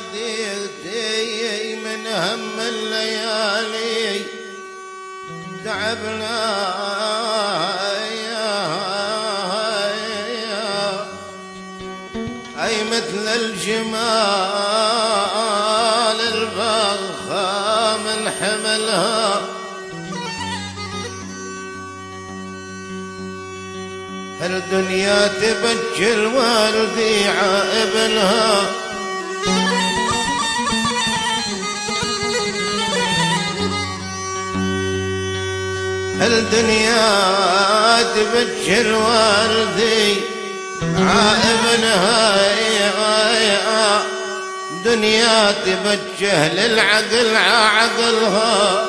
ديرتي من هم الليالي تعبنا أي مثل الجمال الفخام من حملها الدنيا تبكي الوالدي عائبنها الدنيا تبكي الوالدي عائبنها دنيا تبكي للعقل عقلها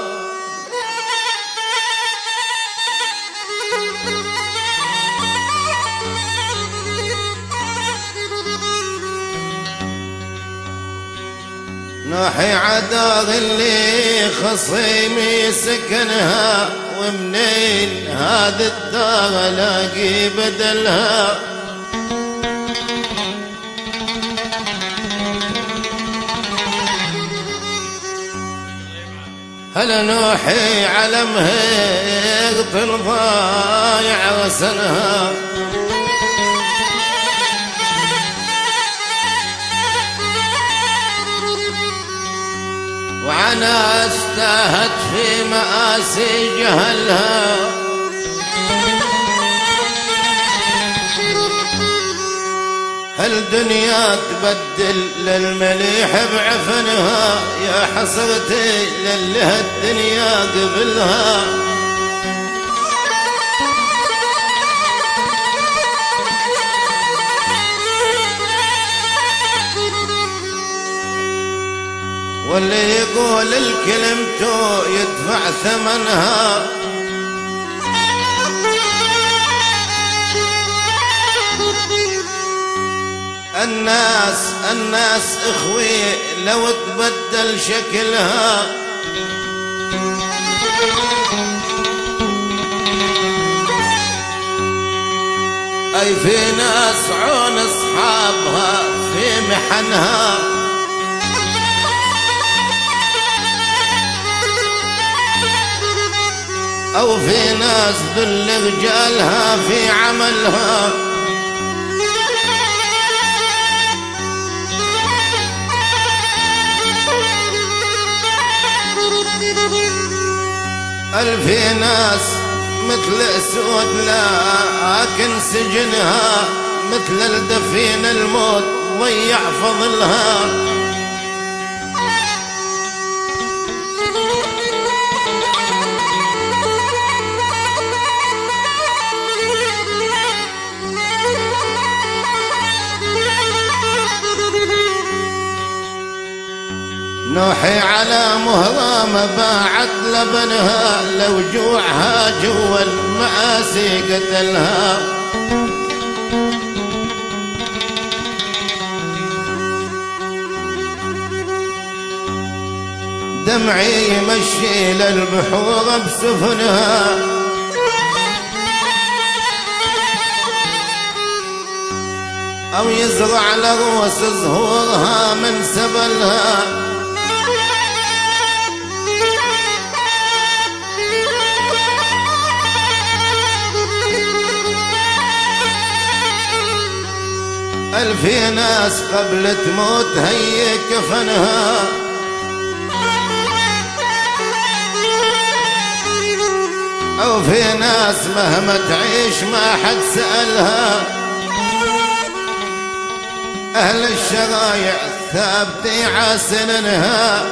ناحي عداغ اللي خصيمي سكنها ومنين هذا الدار الاقي بدلها هل نوحي على مهيق ضايع غسلها وأنا استهت في مآسي جهلها الدنيا تبدل للمليح بعفنها يا حسرتي للي الدنيا قبلها واللي يقول الكلمته يدفع ثمنها الناس اخوي لو تبدل شكلها اي في ناس عون اصحابها في محنها أو في ناس ذل رجالها في عملها في ناس مثل أسود لكن سجنها مثل الدفين الموت ضيع فضلها نوحي على مهرام باعت لبنها لو جوعها جوا المآسي قتلها دمعي يمشي للبحور بسفنها أو يزرع لرؤوس زهورها من سبلها في ناس قبل تموت هي كفنها أو في ناس مهما تعيش ما حد سألها أهل الشرايع ثابتي عسننها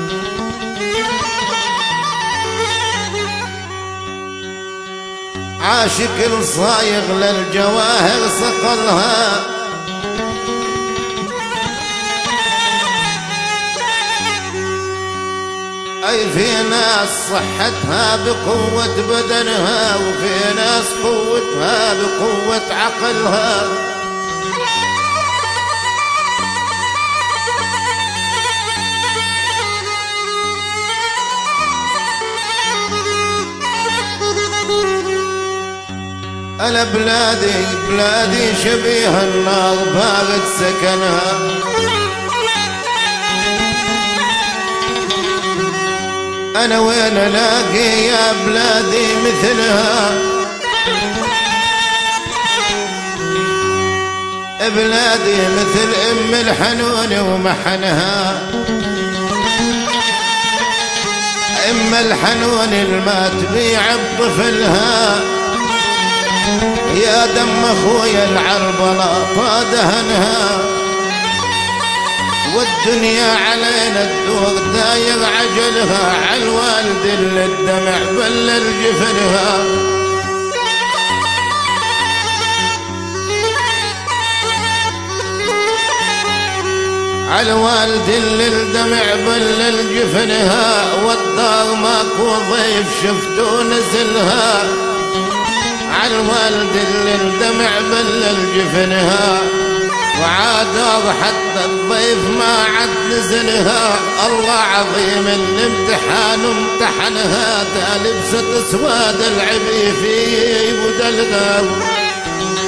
عاشق الصايغ للجواهر صقلها أي في ناس صحتها بقوة بدنها وفي ناس قوتها بقوة عقلها أنا بلادي شبيه النار بارد سكنها أنا وين ألاقي يا بلادي مثلها؟ بلادي مثل أم الحنون ومحنها، أم الحنون الما تبيع بطفلها، يا دم أخويا العربلة طادهنها، والدنيا علينا تدور داير عجلها، عالوالد اللي الدمع بلل جفنها، عالوالد اللي الدمع بلل جفنها، والدار ماكو ضيف شفتو نزلها، عالوالد اللي الدمع بلل جفنها، وعادار حتى الضيف ما عد نزلها، الله عظيم الامتحان امتحنها، لبست اسواد العبي في بدلها،